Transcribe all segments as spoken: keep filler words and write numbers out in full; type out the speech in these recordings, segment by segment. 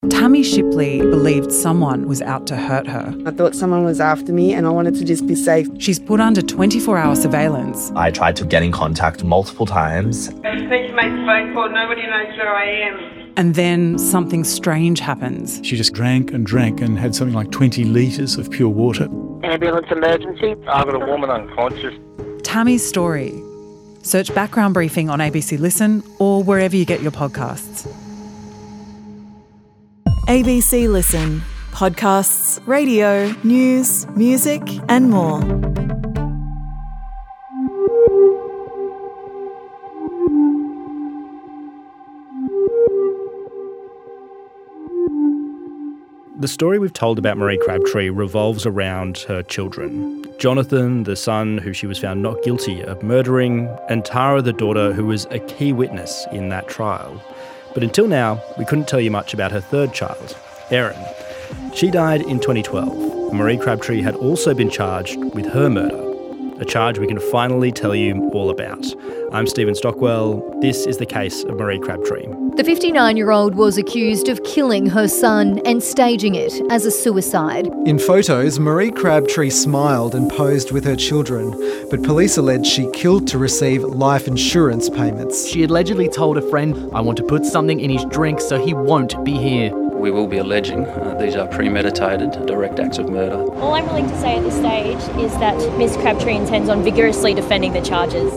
Tammy Shipley believed someone was out to hurt her. I thought someone was after me and I wanted to just be safe. She's put under twenty-four hour surveillance. I tried to get in contact multiple times. I just need to make a phone call. Nobody knows where I am. And then something strange happens. She just drank and drank and had something like twenty litres of pure water. Ambulance emergency. I've got a woman unconscious. Tammy's story. Search Background Briefing on A B C Listen or wherever you get your podcasts. A B C Listen. Podcasts, radio, news, music and more. The story we've told about Marie Crabtree revolves around her children. Jonathan, the son who she was found not guilty of murdering, and Tara, the daughter, who was a key witness in that trial. But until now, we couldn't tell you much about her third child, Erin. She died in twenty twelve, and Marie Crabtree had also been charged with her murder, a charge we can finally tell you all about. I'm Stephen Stockwell. This is the case of Marie Crabtree. The fifty-nine-year-old was accused of killing her son and staging it as a suicide. In photos, Marie Crabtree smiled and posed with her children, but police allege she killed to receive life insurance payments. She allegedly told a friend, "I want to put something in his drink so he won't be here." We will be alleging uh, these are premeditated, direct acts of murder. All I'm willing to say at this stage is that Miss Crabtree intends on vigorously defending the charges.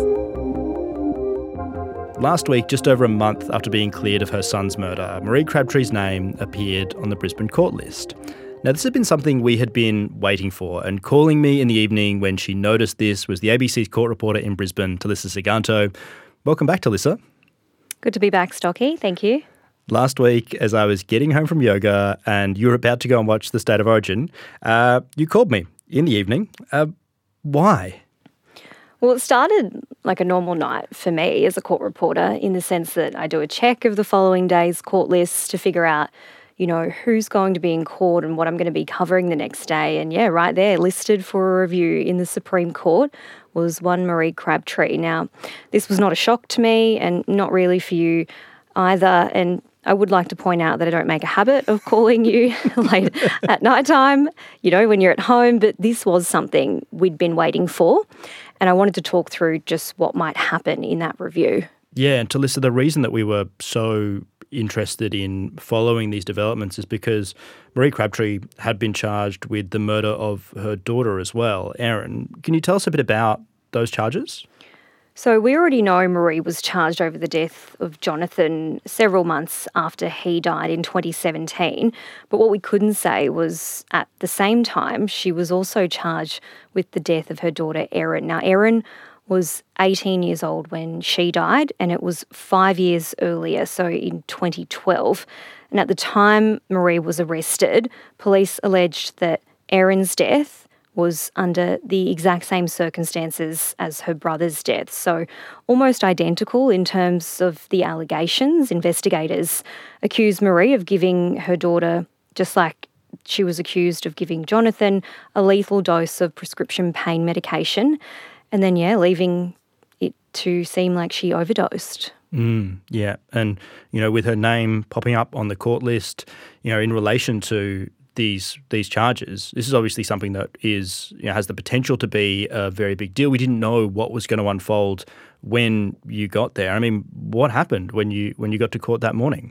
Last week, just over a month after being cleared of her son's murder, Marie Crabtree's name appeared on the Brisbane court list. Now, this had been something we had been waiting for, and calling me in the evening when she noticed this was the A B C's court reporter in Brisbane, Talissa Siganto. Welcome back, Talissa. Good to be back, Stocky. Thank you. Last week, as I was getting home from yoga and you were about to go and watch The State of Origin, uh, you called me in the evening. Uh, why? Well, it started like a normal night for me as a court reporter in the sense that I do a check of the following day's court lists to figure out, you know, who's going to be in court and what I'm going to be covering the next day. And yeah, right there, listed for a review in the Supreme Court was one Marie Crabtree. Now, this was not a shock to me and not really for you either. And I would like to point out that I don't make a habit of calling you late at night time, you know, when you're at home, but this was something we'd been waiting for. And I wanted to talk through just what might happen in that review. Yeah, and Talissa, the reason that we were so interested in following these developments is because Marie Crabtree had been charged with the murder of her daughter as well, Erin. Can you tell us a bit about those charges? So we already know Marie was charged over the death of Jonathan several months after he died in twenty seventeen. But what we couldn't say was at the same time, she was also charged with the death of her daughter, Erin. Now, Erin was eighteen years old when she died, and it was five years earlier, so in twenty twelve. And at the time Marie was arrested, police alleged that Erin's death was under the exact same circumstances as her brother's death. So almost identical in terms of the allegations. Investigators accused Marie of giving her daughter, just like she was accused of giving Jonathan, a lethal dose of prescription pain medication, and then, yeah, leaving it to seem like she overdosed. Mm, yeah, and, you know, with her name popping up on the court list, you know, in relation to these these charges, this is obviously something that is, you know, has the potential to be a very big deal. We didn't know what was going to unfold when you got there. I mean, what happened when you when you got to court that morning?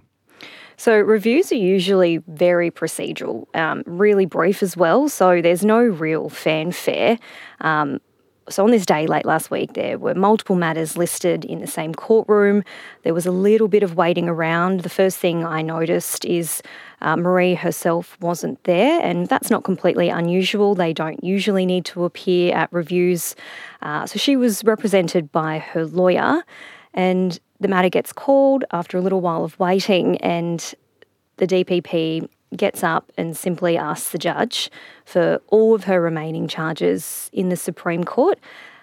So reviews are usually very procedural, um, really brief as well, so there's no real fanfare. Um, So on this day late last week, there were multiple matters listed in the same courtroom. There was a little bit of waiting around. The first thing I noticed is uh, Marie herself wasn't there, and that's not completely unusual. They don't usually need to appear at reviews. Uh, so she was represented by her lawyer, and the matter gets called after a little while of waiting, and the D P P gets up and simply asks the judge for all of her remaining charges in the Supreme Court.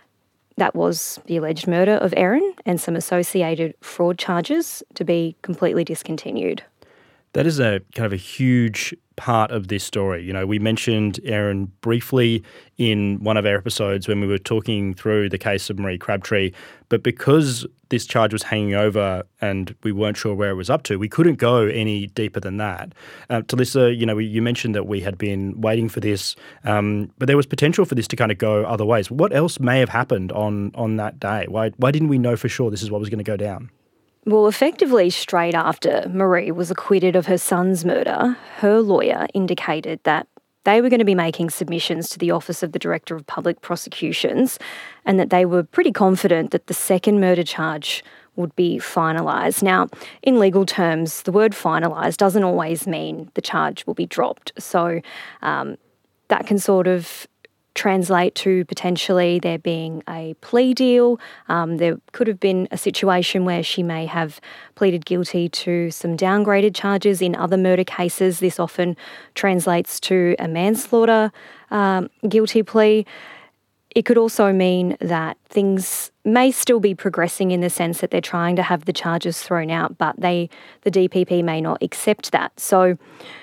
That was the alleged murder of Erin and some associated fraud charges to be completely discontinued. That is a kind of a huge part of this story. You know, we mentioned Erin briefly in one of our episodes when we were talking through the case of Marie Crabtree, but because this charge was hanging over and we weren't sure where it was up to, we couldn't go any deeper than that. Uh, Talissa, you know, we, you mentioned that we had been waiting for this, um, but there was potential for this to kind of go other ways. What else may have happened on on that day? Why why didn't we know for sure this is what was going to go down? Well, effectively, straight after Marie was acquitted of her son's murder, her lawyer indicated that they were going to be making submissions to the Office of the Director of Public Prosecutions and that they were pretty confident that the second murder charge would be finalised. Now, in legal terms, the word finalised doesn't always mean the charge will be dropped. So um, that can sort of translate to potentially there being a plea deal. Um, there could have been a situation where she may have pleaded guilty to some downgraded charges. In other murder cases, this often translates to a manslaughter um, guilty plea. It could also mean that things may still be progressing in the sense that they're trying to have the charges thrown out, but they, the D P P may not accept that. So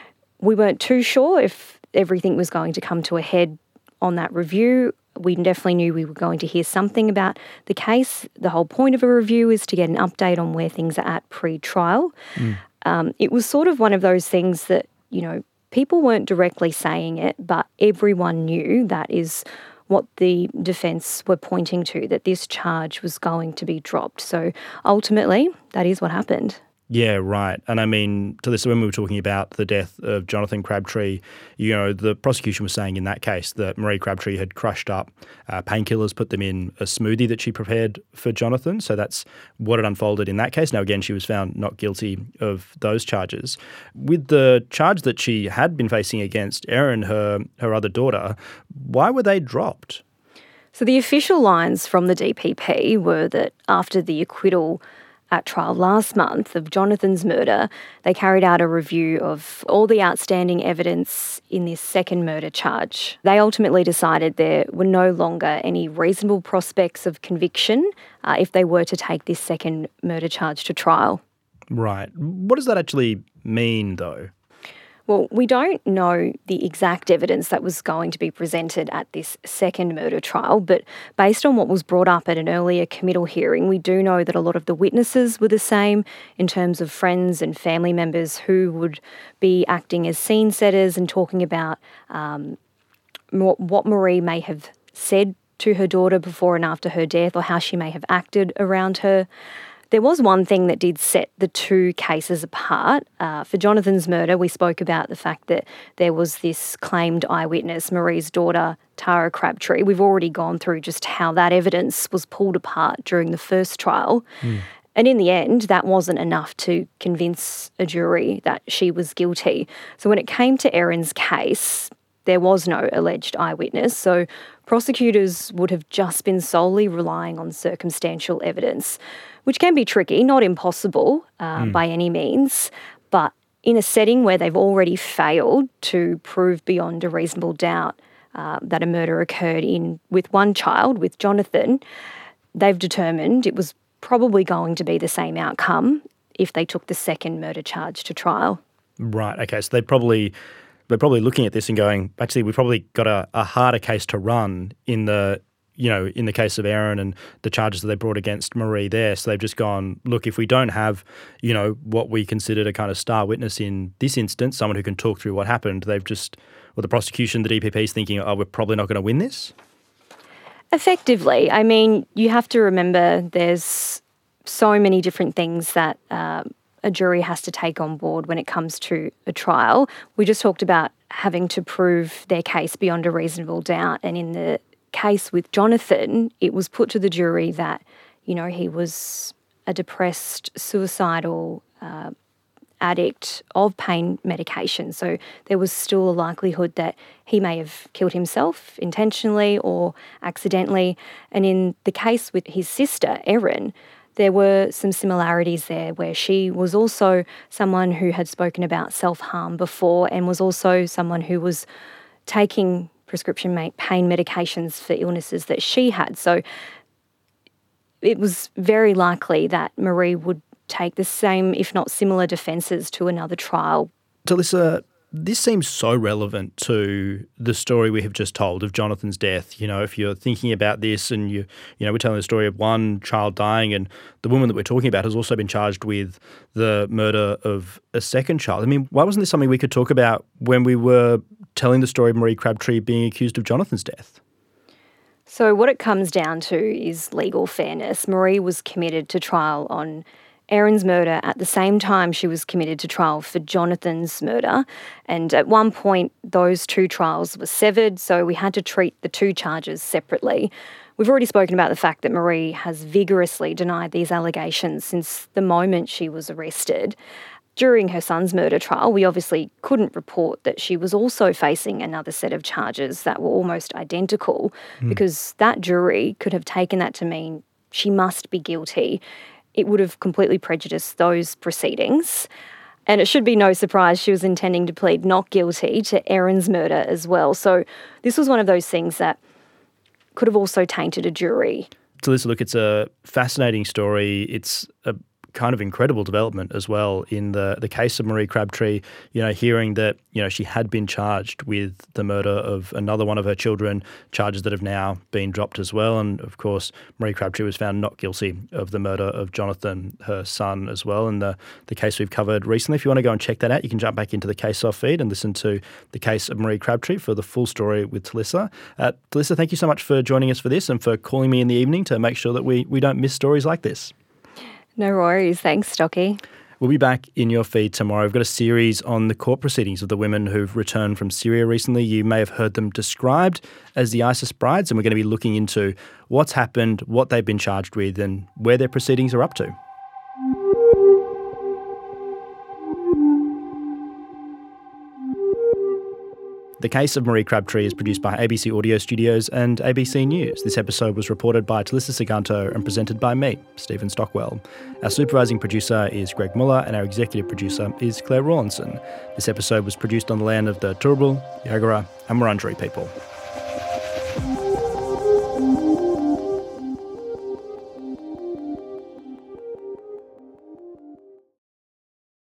we weren't too sure if everything was going to come to a head on that review. We definitely knew we were going to hear something about the case. The whole point of a review is to get an update on where things are at pre-trial. Mm. Um, it was sort of one of those things that, you know, people weren't directly saying it, but everyone knew that is what the defence were pointing to, that this charge was going to be dropped. So ultimately, that is what happened. Yeah, right. And I mean, to this, when we were talking about the death of Jonathan Crabtree, you know, the prosecution was saying in that case that Marie Crabtree had crushed up uh, painkillers, put them in a smoothie that she prepared for Jonathan. So that's what had unfolded in that case. Now, again, she was found not guilty of those charges. With the charge that she had been facing against Erin, her, her other daughter, why were they dropped? So the official lines from the D P P were that after the acquittal at trial last month of Jonathan's murder, they carried out a review of all the outstanding evidence in this second murder charge. They ultimately decided there were no longer any reasonable prospects of conviction uh, if they were to take this second murder charge to trial. Right. What does that actually mean, though? Well, we don't know the exact evidence that was going to be presented at this second murder trial, but based on what was brought up at an earlier committal hearing, we do know that a lot of the witnesses were the same in terms of friends and family members who would be acting as scene setters and talking about um, what Marie may have said to her daughter before and after her death, or how she may have acted around her. There was one thing that did set the two cases apart. Uh, for Jonathan's murder, we spoke about the fact that there was this claimed eyewitness, Marie's daughter, Tara Crabtree. We've already gone through just how that evidence was pulled apart during the first trial. Mm. And in the end, that wasn't enough to convince a jury that she was guilty. So when it came to Erin's case, there was no alleged eyewitness, so prosecutors would have just been solely relying on circumstantial evidence, which can be tricky, not impossible uh, mm. by any means, but in a setting where they've already failed to prove beyond a reasonable doubt uh, that a murder occurred in with one child, with Jonathan, they've determined it was probably going to be the same outcome if they took the second murder charge to trial. Right, okay, so they probably... They're probably looking at this and going, actually, we've probably got a, a harder case to run in the, you know, in the case of Erin and the charges that they brought against Marie there. So they've just gone, look, if we don't have, you know, what we considered a kind of star witness in this instance, someone who can talk through what happened, they've just, well, the prosecution, the D P P is thinking, oh, we're probably not going to win this? Effectively. I mean, you have to remember there's so many different things that uh, a jury has to take on board when it comes to a trial. We just talked about having to prove their case beyond a reasonable doubt. And in the case with Jonathan, it was put to the jury that, you know, he was a depressed, suicidal uh, addict of pain medication. So there was still a likelihood that he may have killed himself intentionally or accidentally. And in the case with his sister, Erin, there were some similarities there where she was also someone who had spoken about self-harm before and was also someone who was taking prescription pain medications for illnesses that she had. So it was very likely that Marie would take the same, if not similar, defences to another trial. Talissa, this seems so relevant to the story we have just told of Jonathan's death. You know, if you're thinking about this and you, you know, we're telling the story of one child dying, and the woman that we're talking about has also been charged with the murder of a second child. I mean, why wasn't this something we could talk about when we were telling the story of Marie Crabtree being accused of Jonathan's death? So what it comes down to is legal fairness. Marie was committed to trial on Erin's murder at the same time she was committed to trial for Jonathan's murder. And at one point, those two trials were severed, so we had to treat the two charges separately. We've already spoken about the fact that Marie has vigorously denied these allegations since the moment she was arrested. During her son's murder trial, we obviously couldn't report that she was also facing another set of charges that were almost identical, mm. because that jury could have taken that to mean she must be guilty. It would have completely prejudiced those proceedings. And it should be no surprise she was intending to plead not guilty to Erin's murder as well. So this was one of those things that could have also tainted a jury. Talissa, look, it's a fascinating story. It's a kind of incredible development as well in the the case of Marie Crabtree, you know, hearing that, you know, she had been charged with the murder of another one of her children, charges that have now been dropped as well. And of course, Marie Crabtree was found not guilty of the murder of Jonathan, her son, as well, in the, the case we've covered recently. If you want to go and check that out, you can jump back into the Case Off feed and listen to the case of Marie Crabtree for the full story with Talissa. Uh, Talissa, thank you so much for joining us for this and for calling me in the evening to make sure that we, we don't miss stories like this. No worries. Thanks, Stocky. We'll be back in your feed tomorrow. We've got a series on the court proceedings of the women who've returned from Syria recently. You may have heard them described as the ISIS brides, and we're going to be looking into what's happened, what they've been charged with, and where their proceedings are up to. The Case of Marie Crabtree is produced by A B C Audio Studios and A B C News. This episode was reported by Talissa Siganto and presented by me, Stephen Stockwell. Our supervising producer is Greg Muller and our executive producer is Claire Rawlinson. This episode was produced on the land of the Turrbal, Yagara and Wurundjeri people.